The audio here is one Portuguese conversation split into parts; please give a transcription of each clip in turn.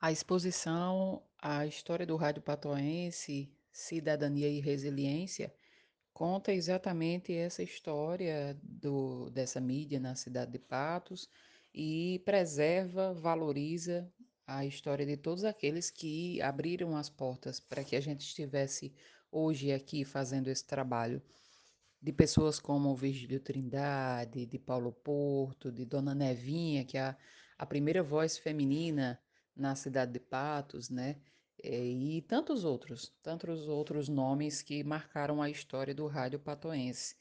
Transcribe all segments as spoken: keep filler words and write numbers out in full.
A exposição à história do rádio patoense, cidadania e resiliência, conta exatamente essa história do, dessa mídia na cidade de Patos e preserva, valoriza a história de todos aqueles que abriram as portas para que a gente estivesse hoje aqui fazendo esse trabalho de pessoas como o Virgílio Trindade, de Paulo Porto, de Dona Nevinha, que é a, a primeira voz feminina na cidade de Patos, né? Eh, E tantos outros, tantos outros nomes que marcaram a história do rádio patoense.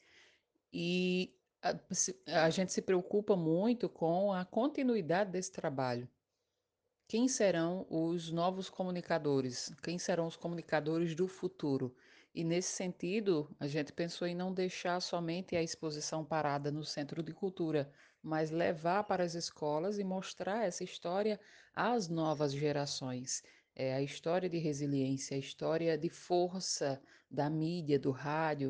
E a, se- a gente se preocupa muito com a continuidade desse trabalho. Quem serão os novos comunicadores? Quem serão os comunicadores do futuro? E nesse sentido, a gente pensou em não deixar somente a exposição parada no Centro de Cultura, mas levar para as escolas e mostrar essa história às novas gerações. É a história de resiliência, a história de força da mídia, do rádio,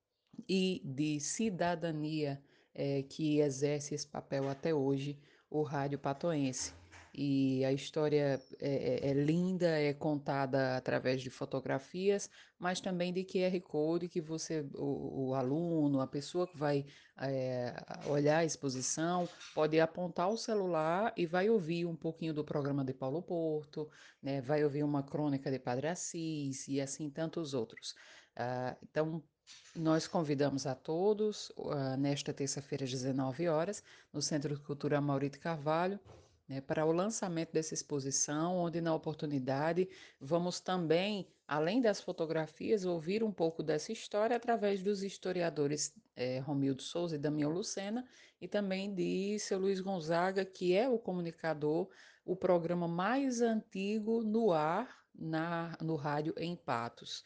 e de cidadania eh, que exerce esse papel até hoje, o rádio patoense. E a história é, é- é linda, é contada através de fotografias, mas também de Q R Code que você, o, o aluno, a pessoa que vai eh, olhar a exposição, pode apontar o celular e vai ouvir um pouquinho do programa de Paulo Porto, né, vai ouvir uma crônica de Padre Assis e assim tantos outros. Ah, então, nós convidamos a todos, uh, nesta terça-feira, às dezenove horas, no Centro de Cultura Maurito Carvalho, né, para o lançamento dessa exposição, onde, na oportunidade, vamos também, além das fotografias, ouvir um pouco dessa história através dos historiadores eh, Romildo Souza e Damião Lucena, e também de seu Luiz Gonzaga, que é o comunicador, o programa mais antigo no ar, na, no rádio em Patos.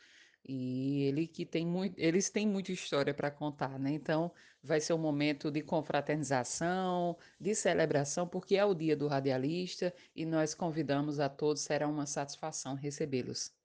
E ele que tem muito, eles têm muita história para contar, né? Então, vai ser um momento de confraternização, de celebração, porque é o dia do radialista e nós convidamos a todos, será uma satisfação recebê-los.